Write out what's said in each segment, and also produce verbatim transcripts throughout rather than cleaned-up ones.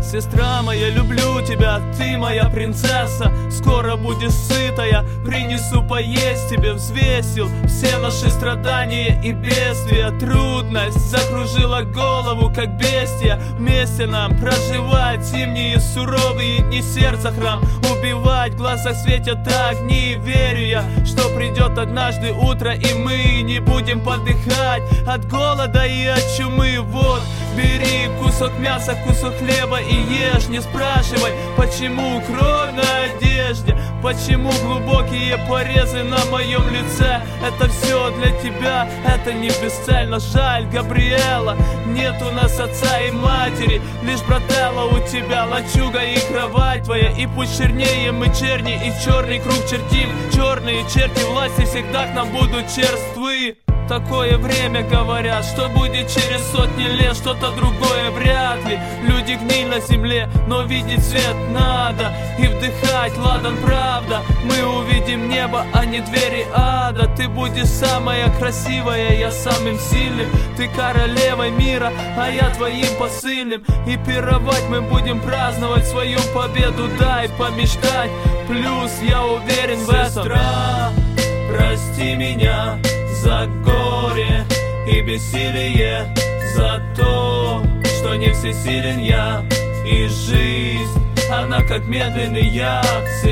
Сестра моя, люблю тебя, ты моя принцесса. Скоро будешь сытая, принесу поесть тебе. Взвесил все наши страдания и бедствия. Трудность закружила голову, как бестия. Вместе нам проживать зимние суровые дни. Сердце храм убивать, в глазах светят огни. Верю я, что придет однажды утро, и мы не будем подыхать от голода и от чумы. Вот, бери кусок мяса, кусок хлеба и ешь. Не спрашивай, почему кровь на одежде, почему глубокие порезы на моем лице. Это все для тебя, это не бесцельно. Жаль, Габриэла, нет у нас отца и матери, лишь брателла у тебя, лачуга и кровать твоя. И пусть чернее мы черни, и черный круг чертим. Черные черти власти всегда к нам будут черствы. Такое время, говорят, что будет через сотни лет, что-то другое вряд ли. Люди гниль на земле, но видеть свет надо и вдыхать ладан, правда. Мы увидим небо, а не двери ада. Ты будешь самая красивая, я самым сильным. Ты королевой мира, а я твоим посыльным. И пировать мы будем праздновать свою победу. Дай помечтать, плюс я уверен в этом. Сестра, прости меня за горе и бессилие, за то, что не всесилен я. И жизнь, она как медленный яд.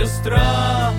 Сестра,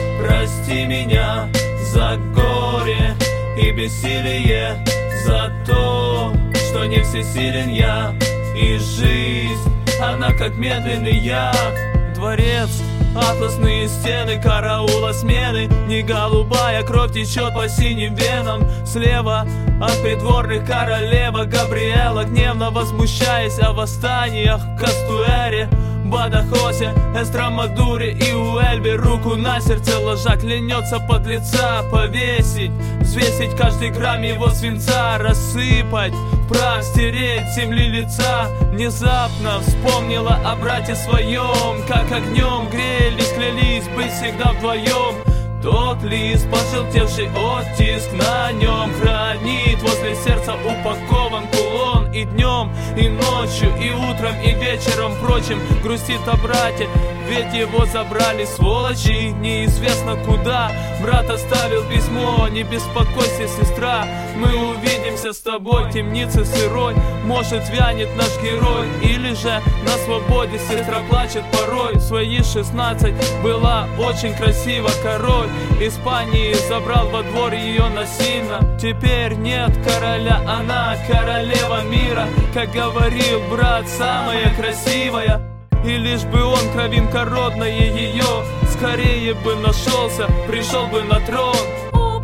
прости меня за горе и бессилие, за то, что не всесилен я. И жизнь, она как медленный яд. Дворец, атласные стены, караула смены. Не голубая кровь течет по синим венам. Слева от придворных королева Габриэла, гневно возмущаясь о восстаниях в Кастуэре, Бадахосе, Эстрамадуре и Уэльбе. Руку на сердце ложа, клянется подлеца повесить, взвесить каждый грамм его свинца, рассыпать в прах, стереть земли лица. Внезапно вспомнила о брате своем, как огнем грелись, клялись быть всегда вдвоем. Тот лист, пожелтевший оттиск на нем, хранит возле сердца упакован кулон. И днем, и ночью, и утром, и вечером, впрочем, грустит о брате, ведь его забрали сволочи неизвестно куда. Брат оставил письмо, не беспокойся, сестра, мы увидимся с тобой в темнице сырой. Может, вянет наш герой, или же на свободе. Сестра плачет порой, в свои шестнадцать была очень красива. Король Испании забрал во двор ее насильно. Теперь нет короля, она королева мира. Как говорил брат, самая красивая. И лишь бы он, кровинкородное ее, скорее бы нашелся, пришел бы на трон. О,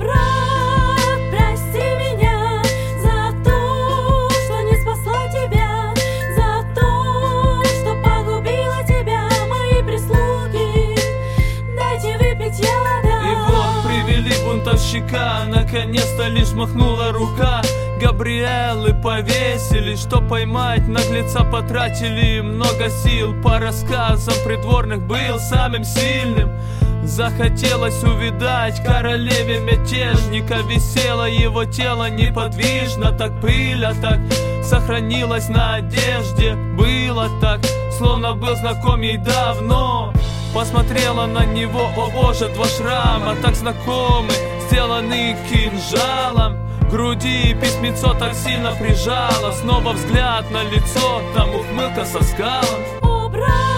брат, прости меня за то, что не спасла тебя, за то, что погубила тебя, мои прислуги. Дайте выпить яда. И вот привели бунтовщика, наконец-то лишь махнула рука. Габриэлы повесили, что поймать наглеца потратили много сил. По рассказам придворных был самым сильным. Захотелось увидать королеве мятежника. Висело его тело неподвижно, так пыль, а так сохранилась на одежде. Было так, словно был знаком ей давно. Посмотрела на него, о боже, два шрама так знакомы, сделаны кинжалом. В груди письмецо так сильно прижало, снова взгляд на лицо, там ухмылка со скалом. О, брат!